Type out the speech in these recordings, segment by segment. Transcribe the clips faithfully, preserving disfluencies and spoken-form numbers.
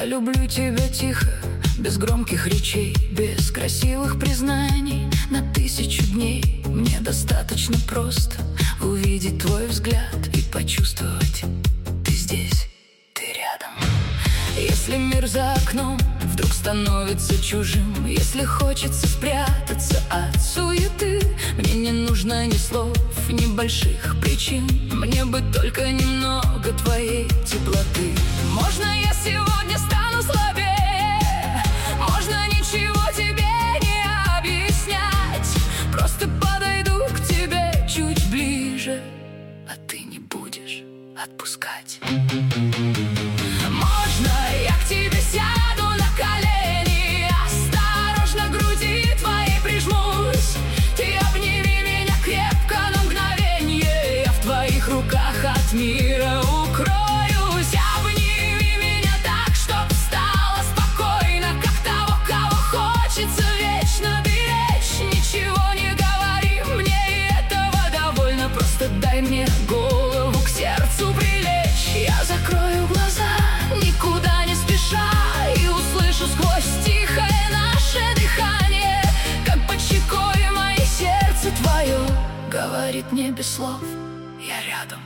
Я люблю тебя тихо, без громких речей, без красивых признаний на тысячу дней. Мне достаточно просто увидеть твой взгляд и почувствовать: ты здесь, ты рядом. Если мир за окном вдруг становится чужим, если хочется спрятаться от суеты, мне не нужно ни слов, ни больших причин. Мне бы только немного твоей теплоты. Можно я сегодня стану слабее, можно ничего тебе не объяснять, просто подойду к тебе чуть ближе, а ты не будешь отпускать. Можно я к тебе сяду на колени, осторожно к груди твоей прижмусь, ты обними меня крепко на мгновенье, я в твоих руках от мира укроюсь. Обними меня так, чтоб стало спокойно, как того, кого хочется вечно беречь. Ничего не говори, мне и этого довольно, просто дай мне голову к сердцу прилечь. Я закрою глаза, никуда не спеша, и услышу сквозь тихое наше дыхание, как под щекой мое сердце твое говорит мне без слов: я рядом.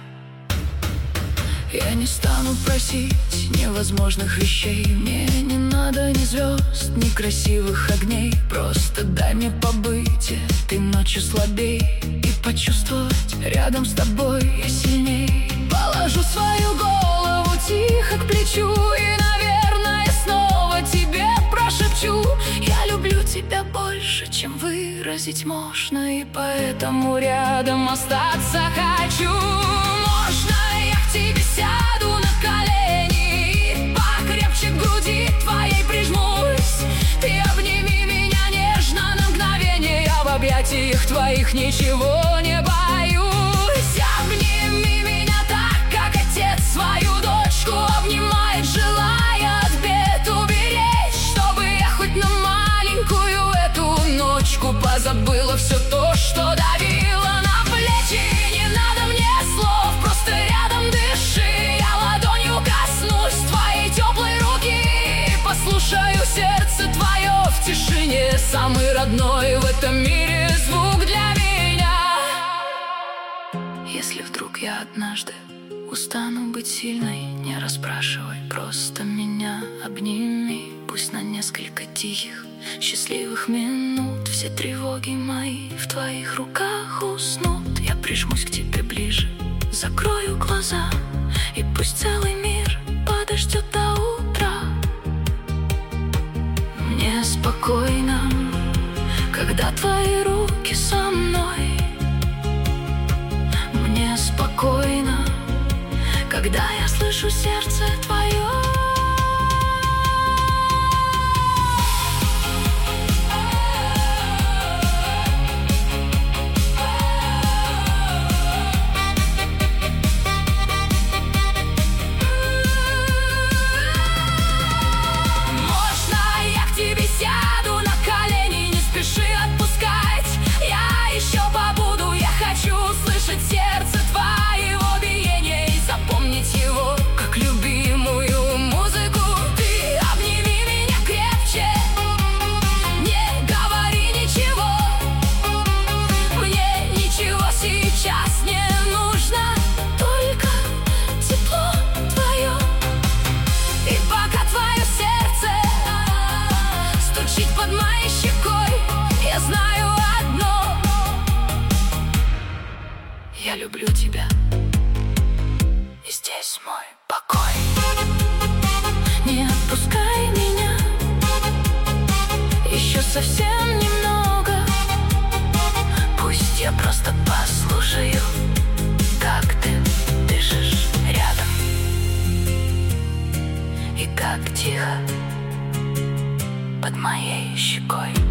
Я не стану просить невозможных вещей, мне не надо ни звезд, ни красивых огней, просто дай мне побыть этой ночью слабей и почувствовать: рядом с тобой я сильней. Положу свою голову тихо к плечу и, наверное, снова тебе прошепчу: я люблю тебя больше, чем выразить можно, и поэтому рядом остаться хочу. Можно я к тебе сяду на колени, покрепче к груди твоей прижмусь, ты обними меня нежно на мгновение, я в объятиях твоих ничего не боюсь. Обними меня так, как отец свою дочку обнимает, желая от бед уберечь, чтобы я хоть на маленькую эту ночку позабыла все то, что давило на плечи. Не надо мне слов, просто рядом дыши, я ладонью коснусь твоей теплой руки, послушаю сердце твое в тишине, самый родной в этом мире звук для меня. Если вдруг я однажды устану быть сильной, не расспрашивай, просто меня обними, пусть на несколько тихих, счастливых минут все тревоги мои в твоих руках уснут. Я прижмусь к тебе ближе, закрою глаза, и пусть целый мир подождет до утра. Мне спокойно, когда твои руки со мной. Мне спокойно, когда я слышу сердце твое. Сердце твоего биения и запомнить его как любимую музыку. Ты обними меня крепче, не говори ничего, мне ничего сейчас не нужно, только тепло твое. И пока твое сердце стучит под моей щекой, я знаю одно: я люблю тебя, и здесь мой покой. Не отпускай меня, еще совсем немного, пусть я просто послушаю, как ты дышишь рядом, и как тихо под моей щекой.